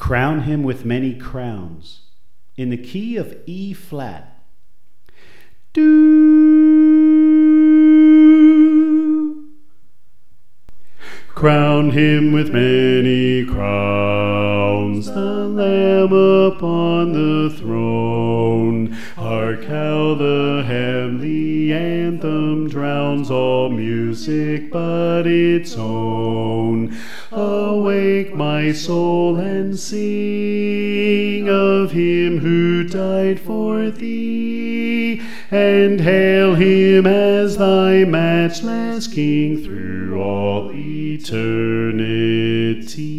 Crown him with many crowns in the key of E flat. Do. Crown him with many crowns, the Lamb upon the throne. Hark how the heavenly anthem drowns all music but its own. Awake, my soul, and sing of him who died for thee, and hail him as thy matchless King through all eternity.